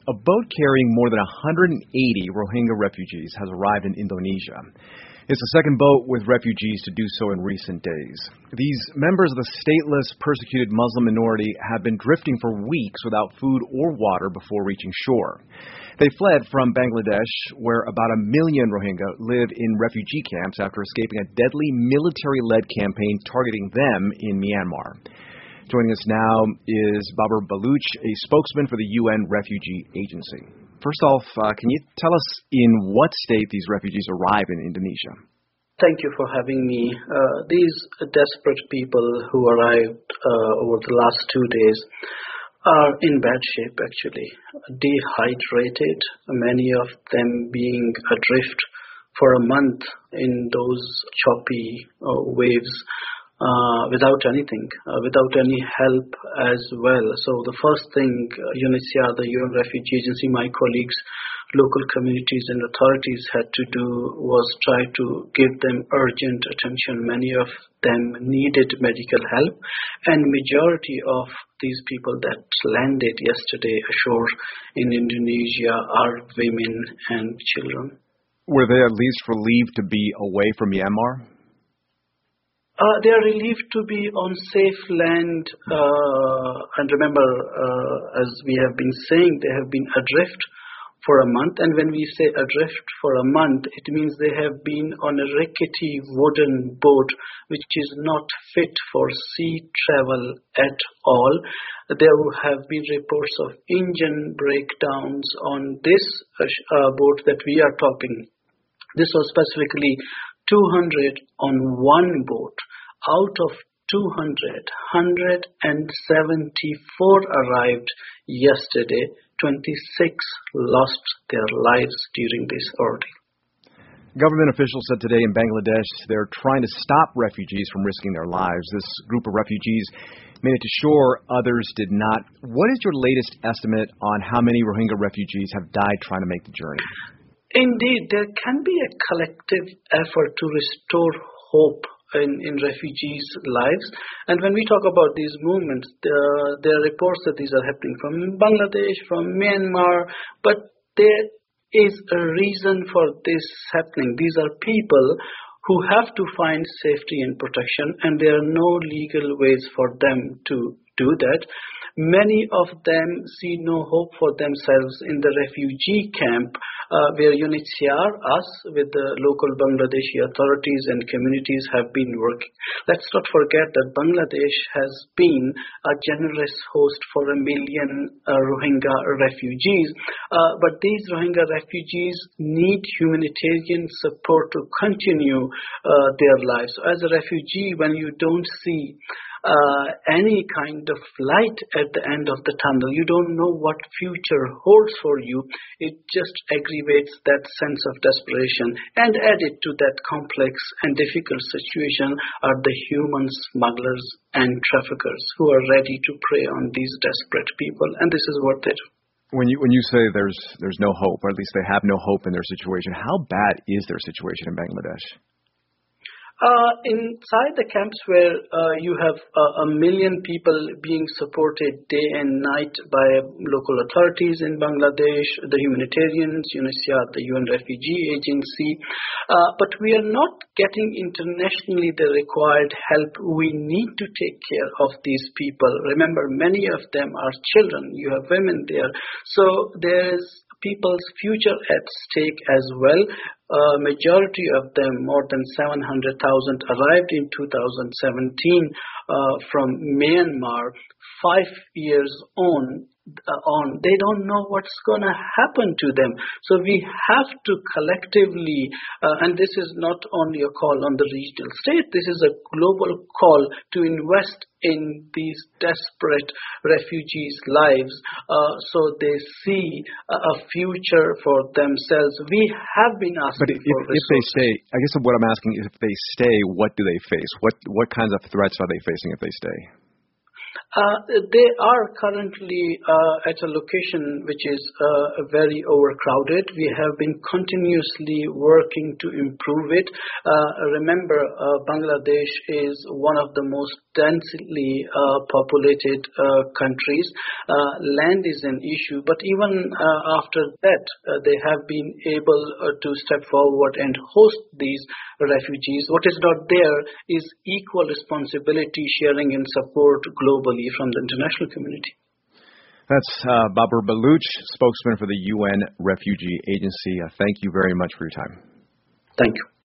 A boat carrying more than 180 Rohingya refugees has arrived in Indonesia. It's the second boat with refugees to do so in recent days. These members of the stateless, persecuted Muslim minority have been drifting for weeks without food or water before reaching shore. They fled from Bangladesh, where about 1 million Rohingya live in refugee camps after escaping a deadly military-led campaign targeting them in Myanmar. Joining us now is Babar Baloch, a spokesman for the UN Refugee Agency. First off, can you tell us in what state these refugees arrive in Indonesia? Thank you for having me. These desperate people who arrived over the last 2 days are in bad shape, actually. Dehydrated, many of them being adrift for a month in those choppy waves. Without anything, without any help as well. So the first thing UNHCR, the UN Refugee Agency, my colleagues, local communities and authorities had to do was try to give them urgent attention. Many of them needed medical help, and majority of these people that landed yesterday ashore in Indonesia are women and children. Were they at least relieved to be away from Myanmar? They are relieved to be on safe land, and remember, as we have been saying, they have been adrift for a month, and when we say adrift for a month, it means they have been on a rickety wooden boat, which is not fit for sea travel at all. There have been reports of engine breakdowns on this boat that we are talking. This was specifically 200 on one boat. Out of 200, 174 arrived yesterday. 26 lost their lives during this ordeal. Government officials said today in Bangladesh they're trying to stop refugees from risking their lives. This group of refugees made it to shore. Others did not. What is your latest estimate on how many Rohingya refugees have died trying to make the journey? Indeed, there can be a collective effort to restore hope in refugees' lives. And when we talk about these movements, there are reports that these are happening from Bangladesh, from Myanmar, but there is a reason for this happening. These are people who have to find safety and protection, and there are no legal ways for them to do that. Many of them see no hope for themselves in the refugee camp where UNHCR, us, with the local Bangladeshi authorities and communities have been working. Let's not forget that Bangladesh has been a generous host for 1 million Rohingya refugees, but these Rohingya refugees need humanitarian support to continue their lives. So as a refugee, when you don't see any kind of light at the end of the tunnel, you don't know what future holds for you, it just aggravates that sense of desperation. And added to that complex and difficult situation are the human smugglers and traffickers who are ready to prey on these desperate people, and this is what they do. When you say there's no hope, or at least they have no hope in their situation, how bad is their situation in Bangladesh? Inside the camps where you have 1 million people being supported day and night by local authorities in Bangladesh, the humanitarians, UNHCR, the UN Refugee Agency, but we are not getting internationally the required help. We need to take care of these people. Remember, many of them are children. You have women there. So there's people's future at stake as well. Majority of them, more than 700,000, arrived in 2017 from Myanmar. 5 years on, they don't know what's going to happen to them. So we have to collectively, and this is not only a call on the regional state, this is a global call to invest in these desperate refugees' lives so they see a future for themselves. We have been asking for resources. If they stay, I guess what I'm asking is if they stay, what do they face? What kinds of threats are they facing if they stay? They are currently at a location which is very overcrowded. We have been continuously working to improve it. Remember, Bangladesh is one of the most densely populated countries, land is an issue. But even after that, they have been able to step forward and host these refugees. What is not there is equal responsibility sharing and support globally from the international community. That's Babar Baloch, spokesman for the UN Refugee Agency. Thank you very much for your time. Thank you.